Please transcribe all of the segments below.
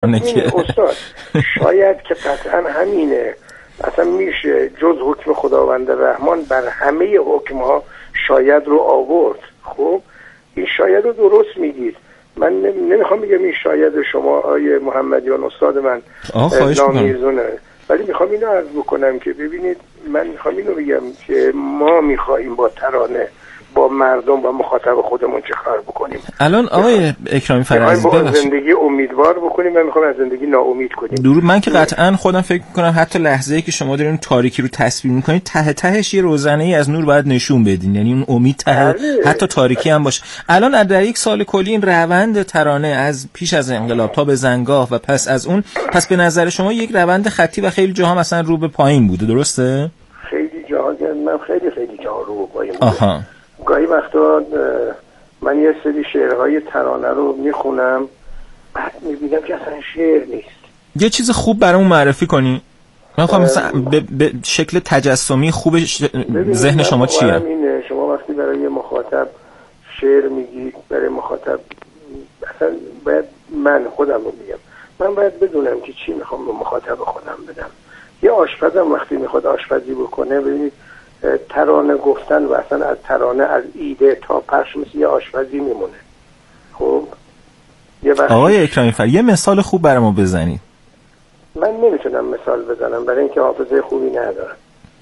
استاد شاید که قطعا همینه، اصلا میشه جز حکم خداوند رحمان بر همه حکمها شاید رو آورد. خب این شاید رو درست میگید، من نمیخوام بگم این شاید شما آیه محمدیان استاد من نامیزونه، ولی میخوام اینو عرض بکنم که ببینید، من میخوام اینو بگم که ما میخوایم با ترانه با مردم و مخاطب خودمون چه کار بکنیم. الان آقای اکرامی فرزی با زندگی امیدوار بکنیم، من میخوام از زندگی ناامید کنیم. درود. من که قطعا خودم فکر میکنم حتی لحظه‌ای که شما دارین تاریکی رو تصویر میکنید ته تهش یه روزنه‌ای از نور باید نشون بدین، یعنی اون امید حتی تاریکی هم باشه. الان در یک سال کلی این روند ترانه از پیش از انقلاب تا به زنگاه و پس از اون، پس به نظر شما یک روند خطی و خیلی جاها مثلا رو به پایین بوده، درسته؟ خیلی جاها، من خیلی جاها رو به پایین بوده. گاهی وقتا من یه سری شعرهای ترانه رو میخونم، بعد میبینم که اصلا شعر نیست. یه چیز خوب برامون معرفی کنی؟ من میخوام مثلا به شکل تجسمی خوب ذهن شما چیه؟ شما وقتی برای مخاطب شعر میگید، برای مخاطب اصلا باید، من خودم رو میگم، من باید بدونم که چی میخوام به مخاطب خودم بدم. یه آشپزم وقتی میخواد آشپزی بکنه، ببینید ترانه گفتن و اصلا از ترانه از ایده تا پخش مثل یه آشپزی میمونه. خب آقای اکرامی فرزی یه مثال خوب برای ما بزنید. من نمیتونم مثال بزنم برای اینکه حافظه خوبی ندارم.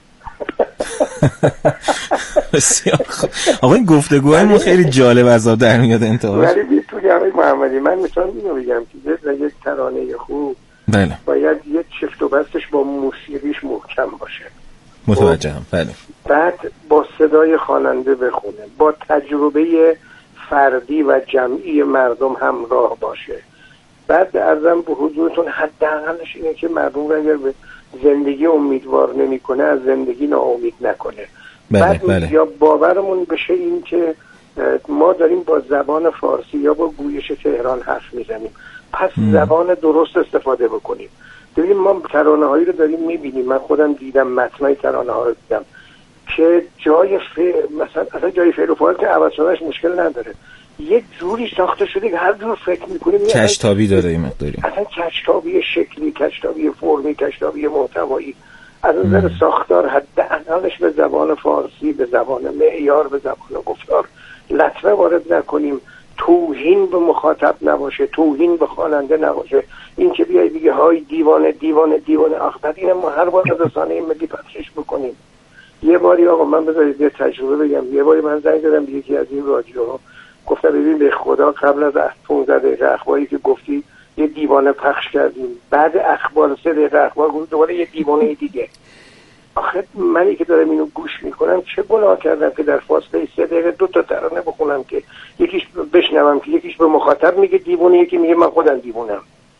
بسیار خوب. آقا این گفتگوهایمون خیلی جالب از آب در میاد انتهاش. ولی بیتونی آقای محمدی، من میتونم اینو بگم که یک ترانه خوب باید یه چفت و بستش با موسیقیش محکم باشه. متوجهم. بله. بعد با صدای خواننده بخونه، با تجربه فردی و جمعی مردم همراه باشه. بعد ارزم به حضورتون حداقلش اینه که مردم رو اگر به زندگی امیدوار نمیکنه، از زندگی ناامید نکنه. بعد یا باورمون بشه این که ما داریم با زبان فارسی یا با گویش تهران حرف میزنیم، پس زبان درست استفاده بکنیم. ببینیم ما ترانه هایی رو داریم میبینیم، من خودم دیدم متنای ترانه ها رو دیدم که جای مثلا جای فعل و فاعل که عوض شدنش مشکل نداره، یک جوری ساخته شده که هر جور فکر میکنیم کشتابی داره این مقداری، اصلا کشتابی شکلی، کشتابی فرمی، کشتابی محتوایی، از نظر ساختار حداقلش به زبان فارسی، به زبان معیار، به زبان گفتار لطمه وارد نکنیم، توهین به مخاطب نباشه، توهین به خواننده نباشه. این که بیای بگی های دیوانه دیوانه دیوانه آخر، این ما هر بار از رسانه ملی پخشش بکنیم. یه باری آقا من بذارید یه تجربه بگم، یه باری من زنگ زدم به یکی از این رادیوها، گفتم ببین به خدا قبل از 15 دقیقه اخباری که گفتی یه دیوانه پخش کردیم، بعد اخبار 3 دقیقه اخبار گفت دوباره یه دیوانه دیگه. آخه منی که دارم اینو گوش میکنم چه گناه کردم که در فاصله 3 دقیقه 2 تا ترانه بخونم که یکیش بشنوم که یکیش به مخاطب میگه دیوانه، یکی میگه من خودم دیوانم.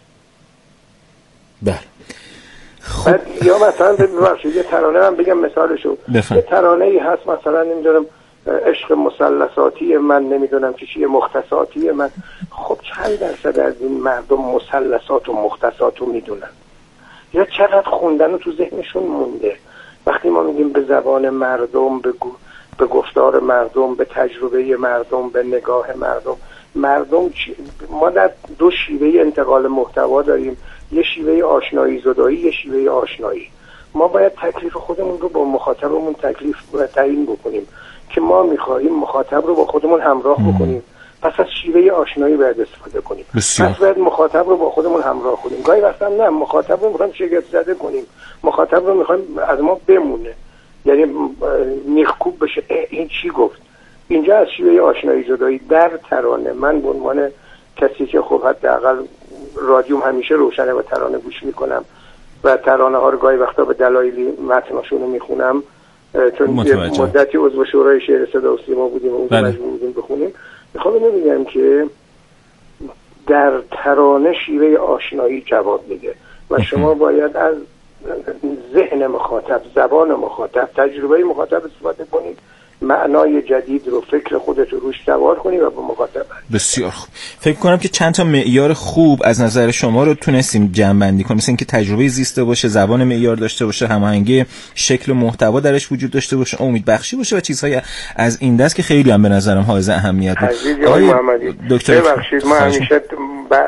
بله. خب یا مثلا ببخشید یه ترانه من بگم مثالشو، یه ترانه ای هست مثلا نمیدونم عشق مثلثاتی من، نمیدونم چیه مختصاتی من. خب چند درصد از این مردم مثلثات و مختصات رو میدونن یا چقدر خوندن و تو ذهنشون مونده؟ وقتی ما میگیم به زبان مردم، به گفتار مردم، به تجربه مردم، به نگاه مردم ما در 2 شیوه انتقال محتوا داریم، یه شیوه آشنایی زدایی، یه شیوه آشنایی. ما باید تکلیف خودمون رو با مخاطبمون تعیین بکنیم که ما میخواهیم مخاطب رو با خودمون همراه بکنیم، پس از شیوه آشنایی باید استفاده کنیم. پس باید مخاطب رو با خودمون همراه کنیم. گاهی وقتا نه، مخاطب رو میخوایم شگفت زده کنیم، مخاطب رو میخوایم از ما بمونه، یعنی میخکوب بشه این چی گفت. اینجا از شیوه آشنایی زدایی در ترانه، من به عنوان کسی که خب حداقل رادیوم همیشه روشنه و ترانه گوش میکنم و ترانه ها رو گاهی وقتا به دلایلی متناشون رو میخونم، چون مدتی عضو شورای شعر صدا و سیما بودیم و اون مجبور بودیم بخونیم. میخوام اینو بگم که در ترانه شیوه آشنایی جواب میده و شما باید از ذهن مخاطب، زبان مخاطب، تجربه مخاطب استفاده کنید، معنای جدید رو، فکر خودت رو روش سوار کنی و به مخاطب. بسیار خوب. فکر کنم که چند تا معیار خوب از نظر شما رو تونستیم جمع‌بندی کنیم، مثل اینکه تجربه زیسته باشه، زبان معیار داشته باشه، هماهنگی شکل و محتوا درش وجود داشته باشه، امید بخشی باشه و چیزهای از این دست که خیلی هم به نظرم حائز اهمیت بود. آقای محمدی دکتر ببخشید، ما همیشه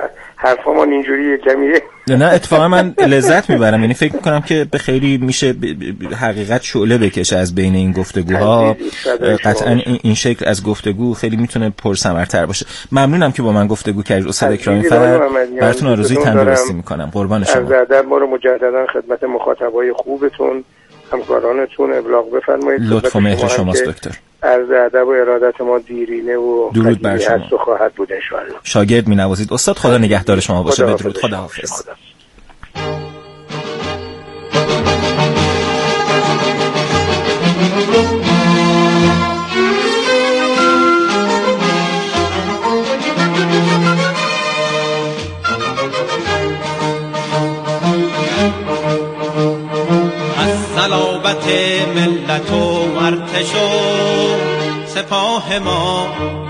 حرفامان اینجوریه کمیه. نه اتفاقا من لذت میبرم، یعنی فکر میکنم که به خیلی میشه حقیقت شعله بکشه از بین این گفتگوها. قطعا این شکل از گفتگو خیلی میتونه پرثمرتر باشه. ممنونم که با من گفتگو کردید استاد اکرامی فر. براتون آرزوی تندرستی میکنم. قربان شما. از ادب ما رو مجددا خدمت مخاطبای خوبتون، همکارانتون ابلاغ بفرمایید. لطف و مهر شماست دکتر. از ادب و ارادت ما دیرینه و درود بر شما. هست و خواهد بود ان شاء الله. شاگرد می‌نوازید استاد. خدا نگهدار شما باشه. بدرود. خداحافظ. صلابت ملت و ارتش و سپاه ما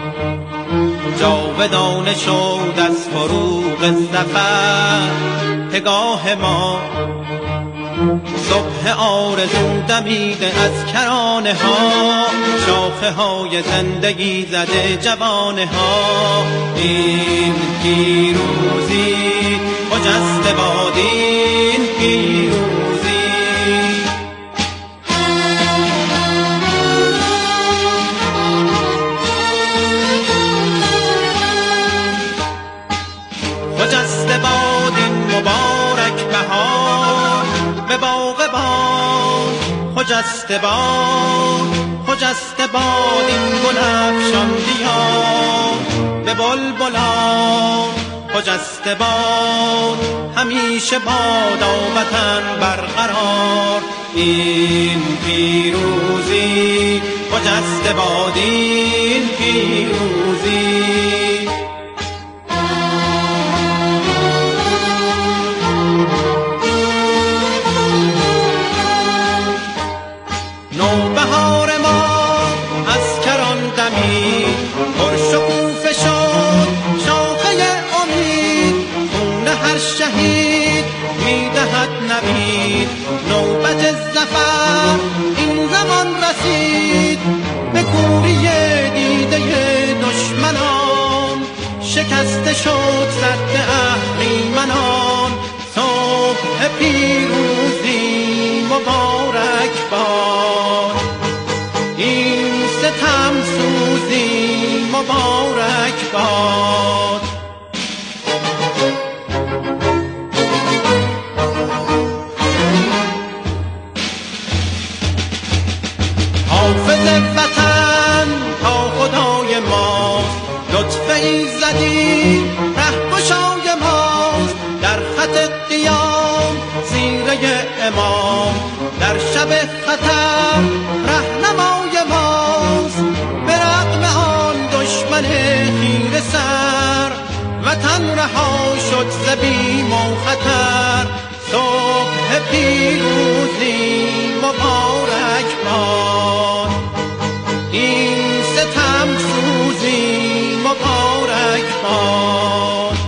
جاودانه شد از فروغ ظفر پگاه ما. صبح آرزو دمیده از کرانه ها، شاخه های زندگی زده جوانه ها. این پیروزی خجسته باد، این پیروزی خجسته باد، این مبارک بهار به باغ باد. خجسته باد، خجسته باد، این گل افشان دیار به بلبلان. خجسته باد، همیشه بادا وطن برقرار. این پیروزی خجسته باد، این پیروزی نوبهار ما از کران دمید، پرشکوفه شد شاخه امید. خون هر شهید میدهد نوید، نوبت ظفر این زمان رسید. به کوری دیده دشمنان شکسته شد سد اهریمنان. صبح پیروزی مبارک باد، این ستم سوزی مبارک باد. حافظ وطن تا خدای ماست، لطف ایزدی رهگشای ماست. در خط قیام زیره امام، در شب خطر رهنمای ماست. به رغم آن دشمن خیره سر، وطن رها شد ز بیم و خطر. صبح پیروزی مبارک باد، این ستم سوزی مبارک باد.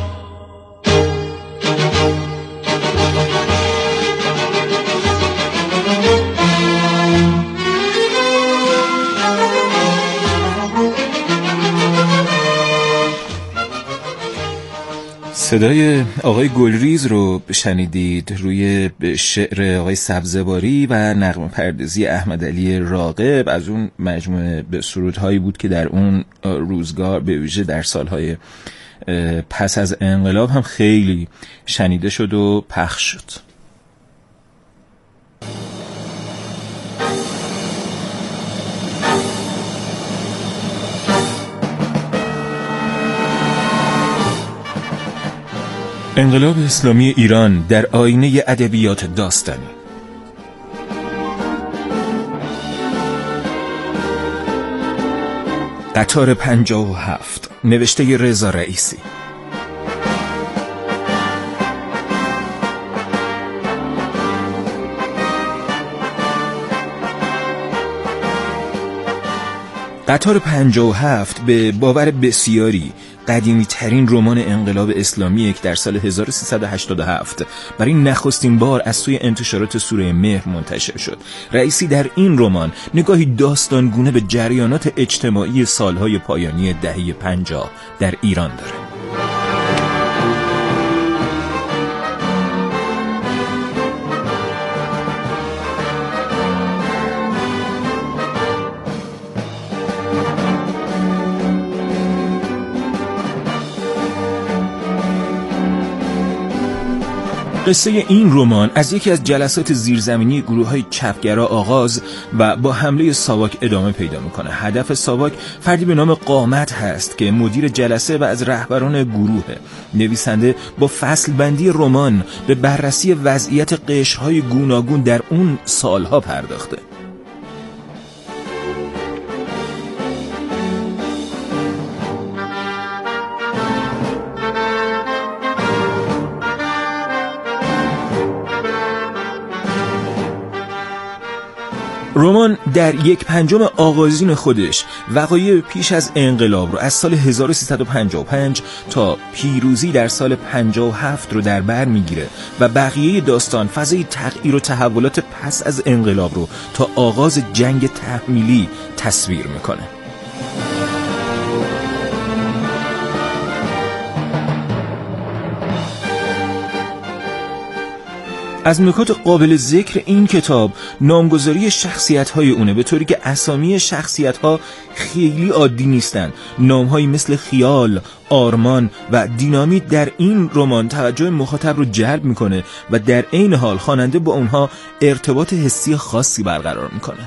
صدای آقای گلریز رو شنیدید روی شعر آقای سبزواری و نغمه پردازی احمد علی راغب از اون مجموعه سرودهایی بود که در اون روزگار به ویژه در سالهای پس از انقلاب هم خیلی شنیده شد و پخش شد. انقلاب اسلامی ایران در آینه ادبیات داستانی. قطار 57 نوشته رضا رئیسی. قطار 57 به باور بسیاری قدیمی ترین رمان انقلاب اسلامی که در سال 1387 برای نخستین بار از سوی انتشارات سوره مهر منتشر شد. رئیسی در این رمان نگاهی داستانگونه به جریانات اجتماعی سالهای پایانی دهه 50 در ایران داره. قصه این رمان از یکی از جلسات زیرزمینی گروه‌های چپگرا آغاز و با حمله ساواک ادامه پیدا میکنه. هدف ساواک فردی به نام قامت هست که مدیر جلسه و از رهبران گروهه. نویسنده با فصل بندی رمان به بررسی وضعیت قشرهای گوناگون در اون سالها پرداخته. رمان در 1/5 آغازین خودش وقایع پیش از انقلاب رو از سال 1355 تا پیروزی در سال 57 رو در بر میگیره و بقیه داستان فضای تغییر و تحولات پس از انقلاب رو تا آغاز جنگ تحمیلی تصویر میکنه. از نکات قابل ذکر این کتاب نامگذاری شخصیت‌های اونه، به طوری که اسامی شخصیت‌ها خیلی عادی نیستن. نام‌هایی مثل خیال، آرمان و دینامیت در این رمان توجه مخاطب رو جلب میکنه و در عین حال خواننده با اونها ارتباط حسی خاصی برقرار میکنه.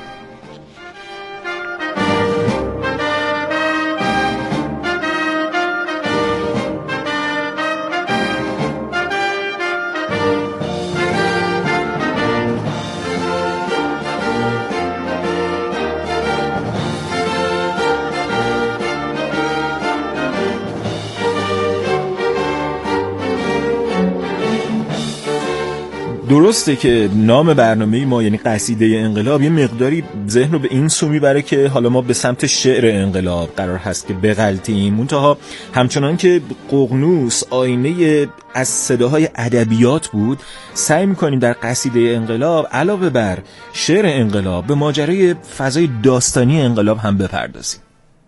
درسته که نام برنامه ما یعنی قصیده انقلاب یه مقداری ذهن رو به این سو میبره که حالا ما به سمت شعر انقلاب قرار هست که بغلطیم، منتها همچنان که ققنوس آینه از صداهای ادبیات بود، سعی میکنیم در قصیده انقلاب علاوه بر شعر انقلاب به ماجرای فضای داستانی انقلاب هم بپردازیم.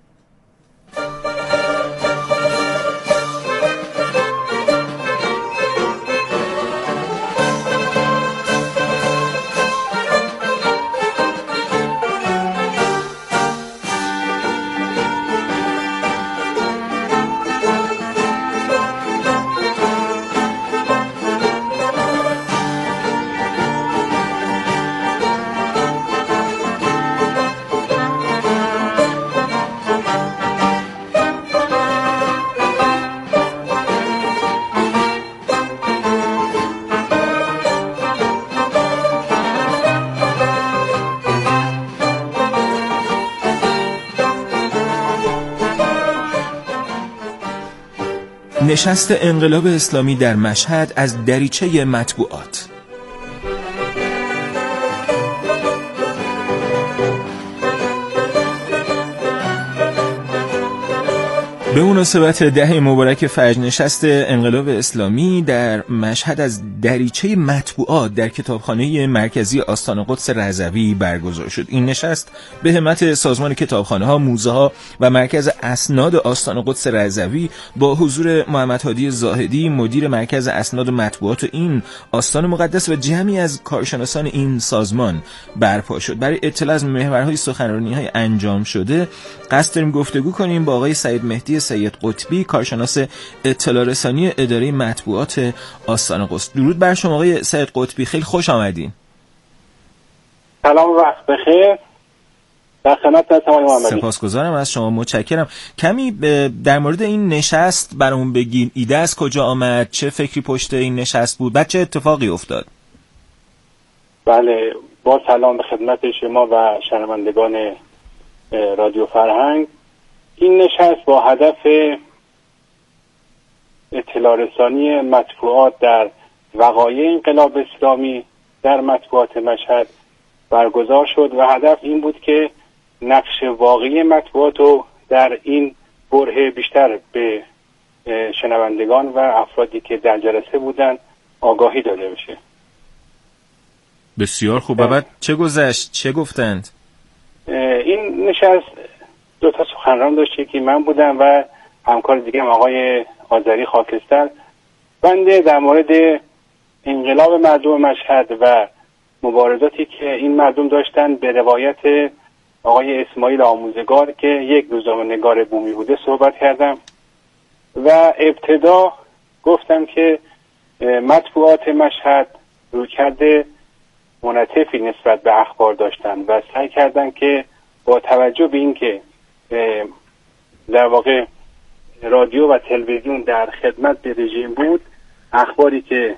نشست انقلاب اسلامی در مشهد از دریچه مطبوعات. به مناسبت دهه مبارک فجر نشست انقلاب اسلامی در مشهد از دریچه مطبوعات در کتابخانه مرکزی آستان قدس رضوی برگزار شد. این نشست به همت سازمان کتابخانه‌ها، موزه‌ها و مرکز اسناد آستان قدس رضوی با حضور محمد هادی زاهدی مدیر مرکز اسناد مطبوعات این آستان مقدس و جمعی از کارشناسان این سازمان برپا شد. برای اطلاع از محورهای سخنرانی‌های انجام شده قصد داریم گفتگو کنیم با آقای سعید مهدی سید قطبی، کارشناس اطلاع رسانی اداره مطبوعات آستان قدس. درود بر شما آقای سید قطبی، خیلی خوش آمدین. سلام، وقت بخیر. در خدمت هستم آقای محمدی. سپاسگزارم از شما، متشکرم. کمی در مورد این نشست برامون بگین. ایده از کجا آمد؟ چه فکری پشت این نشست بود؟ بعد چه اتفاقی افتاد؟ بله، با سلام به خدمت شما و شنوندگان رادیو فرهنگ. این نشست با هدف اطلاع رسانی مطبوعات در وقایع انقلاب اسلامی در مطبوعات مشهد برگزار شد و هدف این بود که نقش واقعی مطبوعات رو در این برهه بیشتر به شنوندگان و افرادی که در جلسه بودن آگاهی داده بشه. بسیار خوب. و بعد چه گذشت؟ چه گفتند؟ این نشست دو تا سخنران داشت که من بودم و همکار دیگه هم آقای آذری خاکستر. بنده در مورد انقلاب مردم مشهد و مبارزاتی که این مردم داشتن به روایت آقای اسماعیل آموزگار که یک روزنامه‌نگار بومی بوده صحبت کردم و ابتدا گفتم که مطبوعات مشهد رویکرد منعطفی نسبت به اخبار داشتن و سعی کردن که با توجه به این که در واقع رادیو و تلویزیون در خدمت به رژیم بود، اخباری که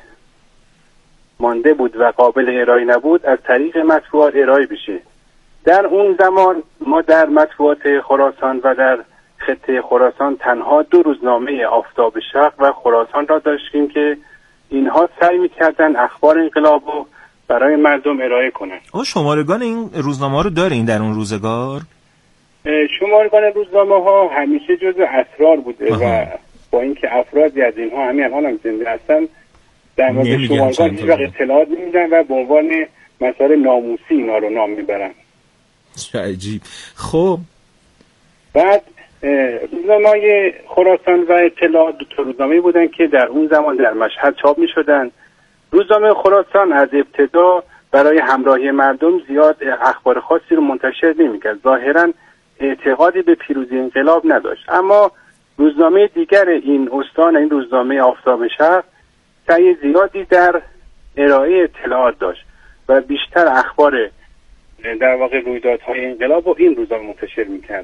مانده بود و قابل ارائه نبود از طریق مطبوعات ارائه بشه. در اون زمان ما در مطبوعات خراسان و در خطه خراسان تنها 2 روزنامه آفتاب شرق و خراسان را داشتیم که اینها سعی می‌کردن اخبار انقلاب رو برای مردم ارائه کنند. شمارگان این روزنامه رو دارین در اون روزگار؟ شمارگان روزنامه ها همیشه جزء اسرار بوده و با اینکه افرادی از اینها همین الان هم زنده هستن در مورد شمارگان هیچ وقت اطلاعات نمیدن و به عنوان مسائل ناموسی اینا رو نام میبرن. چه عجیب. خب بعد روزنامه‌های خراسان و اطلاعات 2 روزنامه بودن که در اون زمان در مشهد چاپ میشدن. روزنامه خراسان از ابتدا برای همراهی مردم زیاد اخبار خاصی رو منتشر نمی‌کرد. ظاهراً اعتقادی به پیروزی انقلاب نداشت. اما روزنامه دیگر این استان، این روزنامه آفتاب شرق، سعی زیادی در ارائه اطلاعات داشت و بیشتر اخبار در واقع رویدادهای انقلاب و این روزنامه منتشر می‌کرد.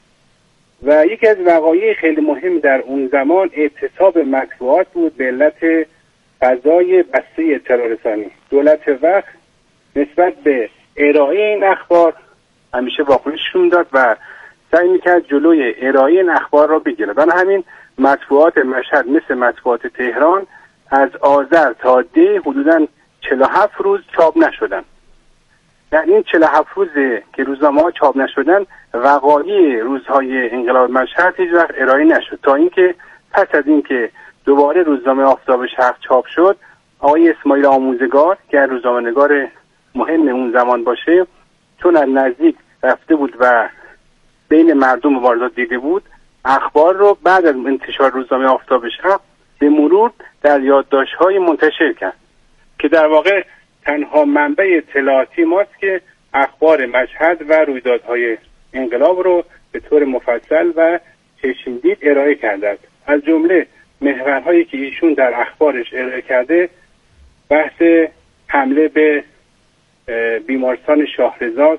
و یکی از وقایع خیلی مهم در اون زمان اعتصاب مطبوعات بود به علت فضای بسته اطلاع رسانی. دولت وقت نسبت به ارائه این اخبار همیشه واکنششون داد و سعی میکرد جلوی ارائه این اخبار را بگیره. برای همین مطبوعات مشهد مثل مطبوعات تهران از آذر تا دی حدوداً 47 روز چاپ نشدن. در این 47 روز که روزنامه‌ها چاپ نشدن، وقایع روزهای انقلاب مشهد هیچ وقت ارائه نشد تا اینکه پس از اینکه دوباره روزنامه آفتاب شرق چاپ شد، آقای اسماعیل آموزگار که روزنامه‌نگار مهم اون زمان باشه، چون از نزدیک رفته بود و بین مردم مبارزات دیده بود، اخبار رو بعد از انتشار روزنامه آفتاب شرق به مرور در یادداشت‌های منتشر کرد که در واقع تنها منبع اطلاعاتی ماست که اخبار مشهد و رویدادهای انقلاب رو به طور مفصل و چشمدید ارائه کرده. از جمله محورهایی که ایشون در اخبارش ارائه کرده بحث حمله به بیمارستان شاهرضا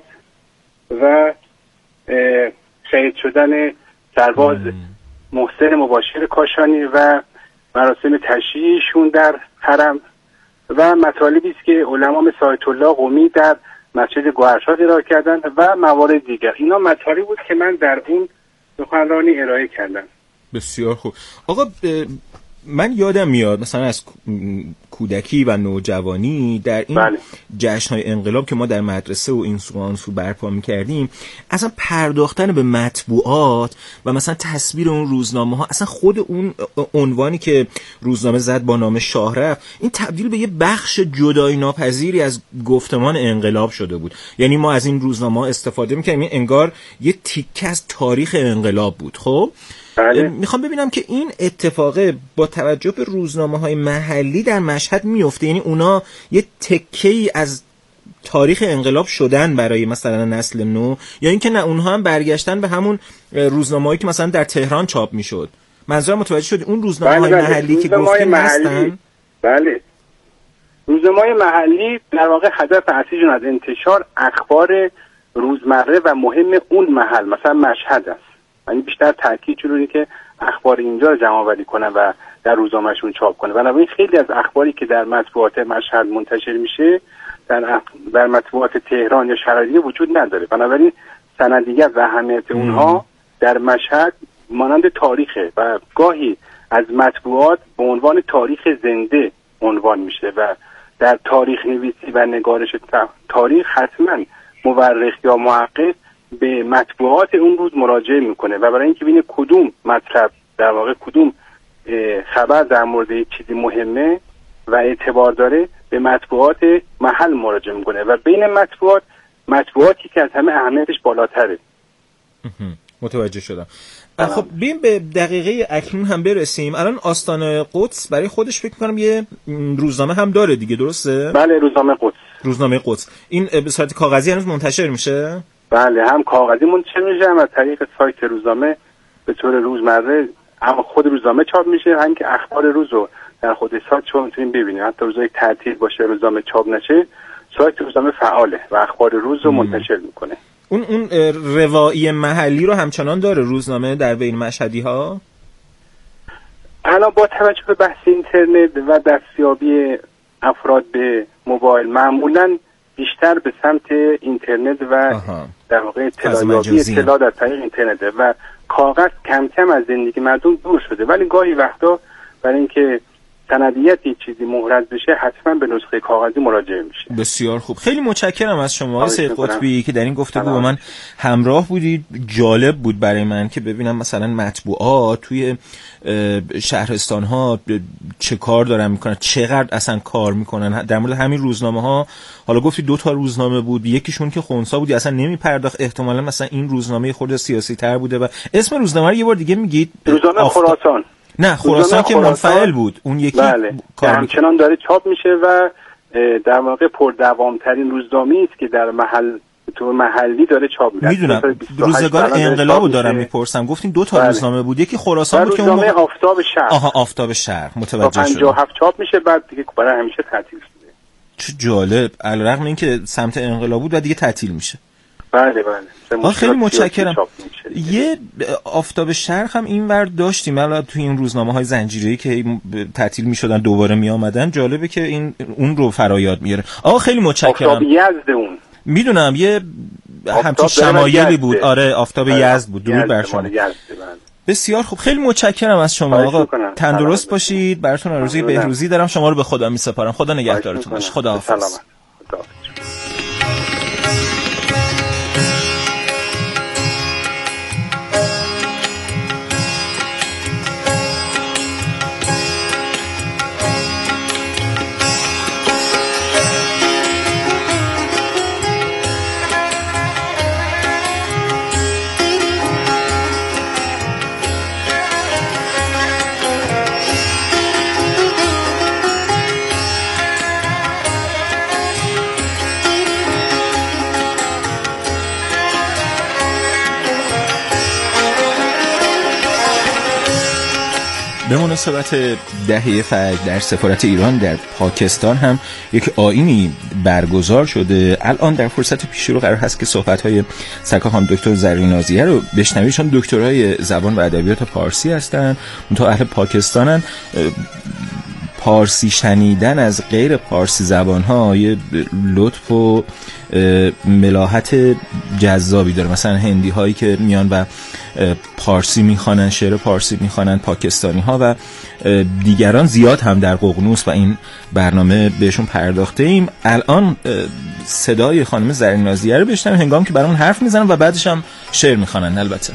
و شهید شدن سرباز محسن مباشر کاشانی و مراسم تشییعشون در حرم و مطالبی است که علما مثل آیت الله قمی در مسجد گوهرشاد ارائه کردن و موارد دیگر. اینا مطالبی بود که من در اون سخنرانی ارائه کردم. بسیار خوب. آقا من یادم میاد مثلا از کودکی و نوجوانی در این جشن‌های انقلاب که ما در مدرسه و این سو برپا می‌کردیم، اصلا پرداختن به مطبوعات و مثلا تصویر اون روزنامه‌ها، اصلا خود اون عنوانی که روزنامه زد با نام شاهرفت، این تبدیل به یه بخش جدایی ناپذیری از گفتمان انقلاب شده بود. یعنی ما از این روزنامه‌ها استفاده می‌کردیم، این انگار یه تیکه از تاریخ انقلاب بود. خب میخوام ببینم که این اتفاق با توجه به روزنامه‌های محلی در مشهد میفته، یعنی اونا یه تکه‌ای از تاریخ انقلاب شدن برای مثلا نسل نو، یا اینکه نه اونها هم برگشتن به همون روزنامه‌هایی که مثلا در تهران چاپ میشد؟ منظورم متوجه شد اون روزنامه‌های محلی که گفتیم هستن؟ بله، روزنامه‌های محلی در واقع هدف اصلیشون از انتشار اخبار روزمره و مهم اون محل، مثلا مشهد است. یعنی بیشتر تاکید روی که اخبار اینجا رو جمع آوری کنن و در روزنامه‌شون چاپ کنن. بنابراین خیلی از اخباری که در مطبوعات مشهد منتشر میشه در مطبوعات تهران یا شهرهای وجود نداره. بنابراین سندیت و اهمیت اونها در مشهد مانند تاریخه و گاهی از مطبوعات به عنوان تاریخ زنده عنوان میشه و در تاریخ نویسی و نگارش تاریخ حتما مورخ یا محقق به مطبوعات اون روز مراجعه میکنه و برای اینکه ببینه کدوم مطلب در واقع کدوم خبر در مورد یک چیزی مهمه و اعتبار داره به مطبوعات محل مراجعه میکنه و بین مطبوعاتی که از همه اهمیتش بالاتره. متوجه شدم. خب بیم به دقیقه اکنون هم برسیم. الان آستان قدس برای خودش فکر میکنم یه روزنامه هم داره دیگه، درسته؟ بله، روزنامه قدس. این به صورت کاغذی هنوز منتشر میشه؟ بله، هم کاغذی منتشر میشه، هم از طریق سایت روزنامه به طور روزمره هم خود روزنامه چاپ میشه، هم که اخبار روز رو در خود سایت شما میتونید ببینید. حتی روزای تعطیل باشه، روزنامه چاپ نشه، سایت روزنامه فعاله و اخبار روز رو منتشر میکنه. اون روایی محلی رو همچنان داره روزنامه در بین مشهدی‌ها؟ الان با توجه به بحث اینترنت و دستیابی افراد به موبایل معمولاً بیشتر به سمت اینترنت و در واقع اطلاع در طریق اینترنت و کاغذ کم کم از زندگی مردم دور شده، ولی گاهی وقتا برای اینکه سندیت یک چیزی مهرز بشه حتما به نسخه کاغذی مراجعه میشه. بسیار خوب، خیلی متشکرم از شما سید قطبی که در این گفتگو با من همراه بودید. جالب بود برای من که ببینم مثلا مطبوعات توی شهرستان ها چه کار دارن میکنن، چقدر اصلا کار میکنن. در مورد همین روزنامه ها حالا گفتی 2 تا روزنامه بود، یکیشون که خنثی بود اصلا نمیپرداخت، احتمالاً مثلا این روزنامه خود سیاسی تر بوده. و اسم روزنامه رو یه بار دیگه میگید؟ روزنامه خراسان. نه خراسان که منفعل بود، اون یکی بله. همچنان داره چاپ میشه و در واقع پردوامترین روزنامه‌ای است که در محلی داره چاپ میشه. میدونم روزگار انقلابو دارم میپرسم، گفتین 2 تا روزنامه بود، یکی خراسان بود که اون آفتاب شرق. آفتاب شرق، متوجه شدم. 57 چاپ میشه، بعد دیگه برای همیشه تعطیل شده. چه جالب، علیرغم اینکه سمت انقلاب بود و دیگه تعطیل میشه. بله. خیلی متشکرم. یه آفتاب شرق هم اینور داشتیم الان توی این روزنامه‌های زنجیره‌ای که تعطیل می‌شدن دوباره میآمدن. جالبه که این اون رو فرایاد میاره. خیلی متشکرم. آفتاب یزد اون میدونم یه همچین شمایلی بود. آره آفتاب یزد بود. درود بر شما. بسیار خوب، خیلی متشکرم از شما آقا. تندرست باشید، براتون آرزوی بهروزی دارم. شما رو به خدا میسپارم. خدا نگهدارتون باشه. خداحافظ. به مناسبت دهه فجر در سفارت ایران در پاکستان هم یک آیینی برگزار شده. الان در فرصت پیشرو قرار هست که صحبت‌های سرکار خانم دکتر زرین نازیه رو بشنوید. چون دکترای زبان و ادبیات پارسی هستن، اونها اهل پاکستانن. پارسی شنیدن از غیر پارسی زبان‌ها یه لطف و ملاحت جذابی داره. مثلا هندی هایی که میان و پارسی میخوانن، شعر پارسی میخوانن، پاکستانی ها و دیگران زیاد هم در ققنوس و این برنامه بهشون پرداخته ایم. الان صدای خانم زرین نازیه رو بشنویم هنگام که برامون حرف میزنن و بعدش هم شعر میخوانن. البته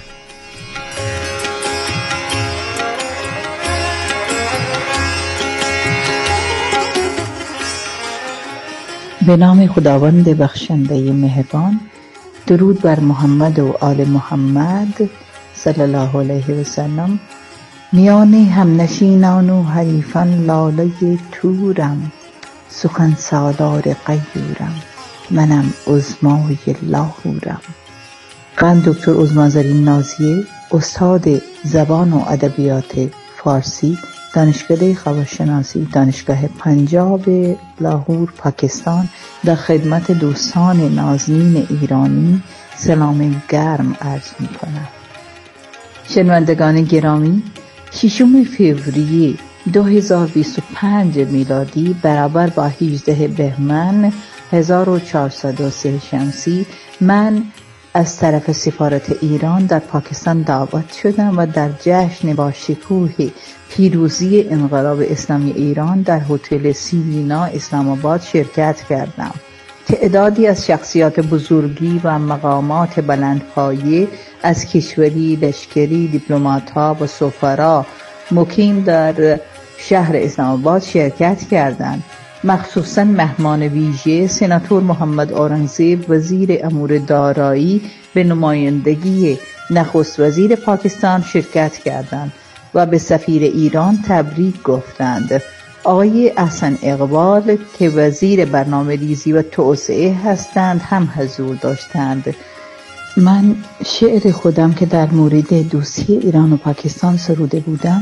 به نام خداوند بخشنده مهربان. درود بر محمد و آل محمد صلی الله علیه و سلم. میان هم نشینان و حریفان لاله تورم، سخن سالار غیورم، منم عظمای لاهورم. من دکتر عظما زرین نازیه، استاد زبان و ادبیات فارسی، دانشکده خواص‌شناسی دانشگاه پنجاب لاهور پاکستان، در خدمت دوستان نازنین ایرانی سلام گرم عرض می‌کنم. شنوندگان گرامی، 6 فوریه 2025 میلادی برابر با 18 بهمن 1403 شمسی من از طرف سفارت ایران در پاکستان دعوت شدم و در جشن با شکوه پیروزی انقلاب اسلامی ایران در هتل سیرینا اسلام آباد شرکت کردم. تعدادی از شخصیات بزرگی و مقامات بلندپایه از کشوری، لشکری، دیپلمات‌ها و سفرا مقیم در شهر اسلام آباد شرکت کردند. مخصوصاً مهمان ویژه سناتور محمد اورنگزیب وزیر امور دارایی به نمایندگی نخست وزیر پاکستان شرکت کردند و به سفیر ایران تبریک گفتند. آقای احسن اقبال که وزیر برنامه‌ریزی و توسعه هستند هم حضور داشتند. من شعر خودم که در مورد دوستی ایران و پاکستان سروده بودم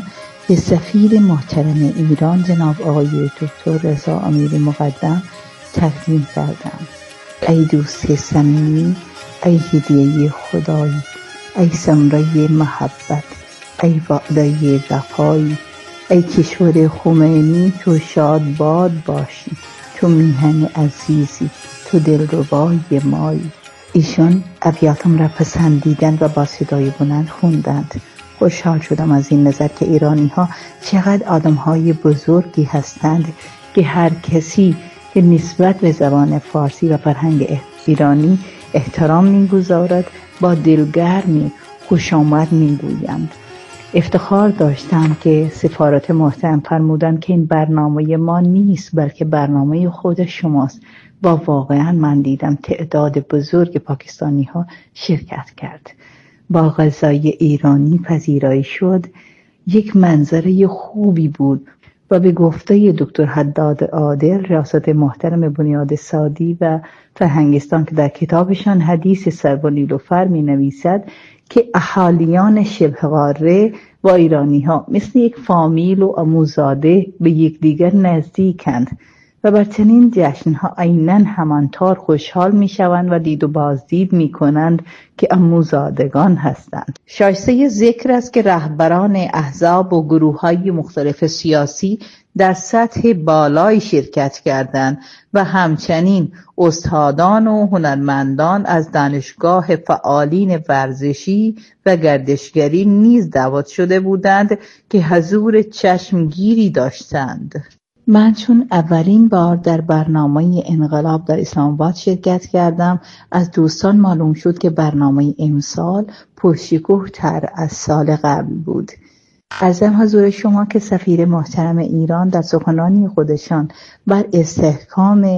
به سفیر محترم ایران جناب آقای دکتر رضا امیری مقدم تقدیم کردم. ای دوست صمیمی، ای هدیه خدایی، ای ثمره محبت، ای وعده وفایی، ای کشور خمینی تو شاد باد باشی، تو میهن عزیزی، تو دلربای مایی. ایشان ابیاتم را پسندیدند و با صدای بلند خوندند. خوشحال شدم از این نظر که ایرانی ها چقدر آدم های بزرگی هستند که هر کسی که نسبت به زبان فارسی و فرهنگ ایرانی احترام می‌گذارد با دلگرمی خوش آمد می‌گویند. افتخار داشتم که سفارت محترم فرمودند که این برنامه ما نیست بلکه برنامه خود شماست و واقعا من دیدم تعداد بزرگ پاکستانی ها شرکت کرد. با غذای ایرانی پذیرایی شد. یک منظره خوبی بود و به گفته دکتر حداد عادل ریاست محترم بنیاد سادی و فرهنگستان که در کتابشان حدیث سر و نیلوفر می نویسد که اهالیان شبه قاره و ایرانی ها مثل یک فامیل و عموزاده به یکدیگر نزدیکند و بر چنین جشن ها عیناً همانطور خوشحال می شوند و دید و بازدید می کنند که عموزادگان هستند. شایسته ذکر است که رهبران احزاب و گروه های مختلف سیاسی در سطح بالای شرکت کردند و همچنین استادان و هنرمندان از دانشگاه فعالین ورزشی و گردشگری نیز دعوت شده بودند که حضور چشمگیری داشتند. من چون اولین بار در برنامه انقلاب در اسلام آباد شرکت کردم از دوستان معلوم شد که برنامه امسال پرشکوه تر از سال قبل بود. عرضم حضور شما که سفیر محترم ایران در سخنرانی خودشان بر استحکام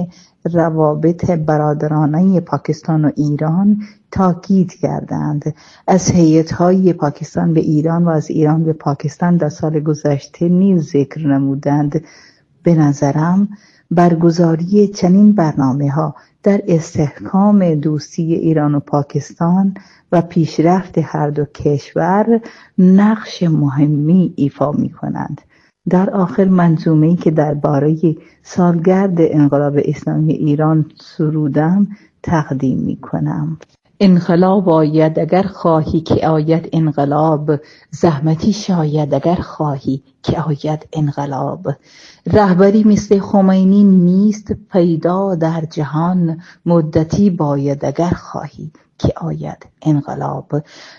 روابط برادرانه پاکستان و ایران تاکید کردند. از هیئت‌های پاکستان به ایران و از ایران به پاکستان در سال گذشته نیز ذکر نمودند. به نظرم برگزاری چنین برنامه‌ها در استحکام دوستی ایران و پاکستان و پیشرفت هر دو کشور نقش مهمی ایفا می‌کنند. در آخر منظومه‌ای که درباره سالگرد انقلاب اسلامی ایران سرودم تقدیم می‌کنم. انقلاب آید اگر خواهی که آید انقلاب، زحمتی شاید اگر خواهی که آید انقلاب. رهبری مثل خمینی نیست پیدا در جهان، مدتی باید اگر خواهی که آید انقلاب.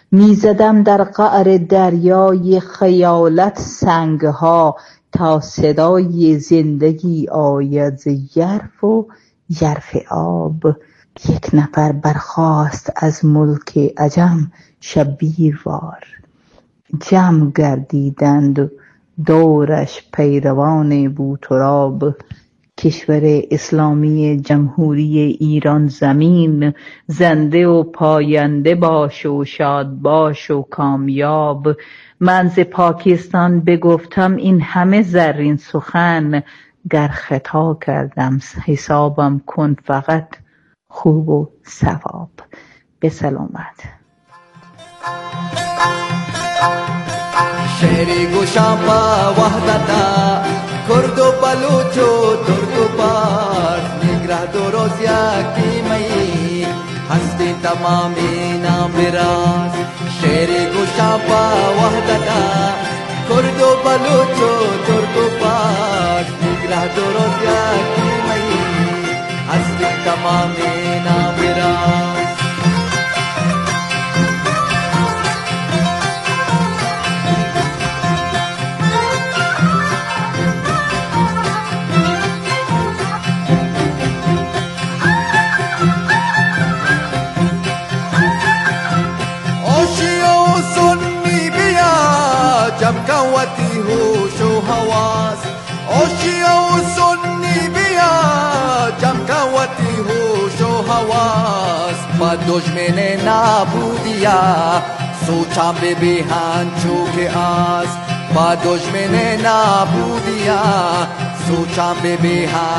میزدم در قعر دریای خیالت سنگها، تا صدای زندگی آید ز ژرف و ژرف آب. یک نفر برخاست از ملک عجم شبیروار، جمع گردیدند دورش پیروان بوتراب. کشور اسلامی جمهوری ایران زمین، زنده و پاینده باش و شاد باش و کامیاب. من ز پاکستان بگفتم این همه زرین سخن، گر خطا کردم حسابم کن فقط خوب و ثواب. به سلامت. شهری گوشا پا وحدتا کرد و بلوچ و ترک و پارس، نگره درست یکی می هستی تمامی نامراز. شهری گوشا پا وحدتا کرد و بلوچ و ترک و پارس، نگره درست یکی می هستی تمامی نامراز. قوتي هوش وهواس، أوشيا وسني بيا جم قوتي هوش وهواس. با دشمن نابودیا سوچا ببیهن چوک آس، با دشمن نابودیا سوچا ببیهن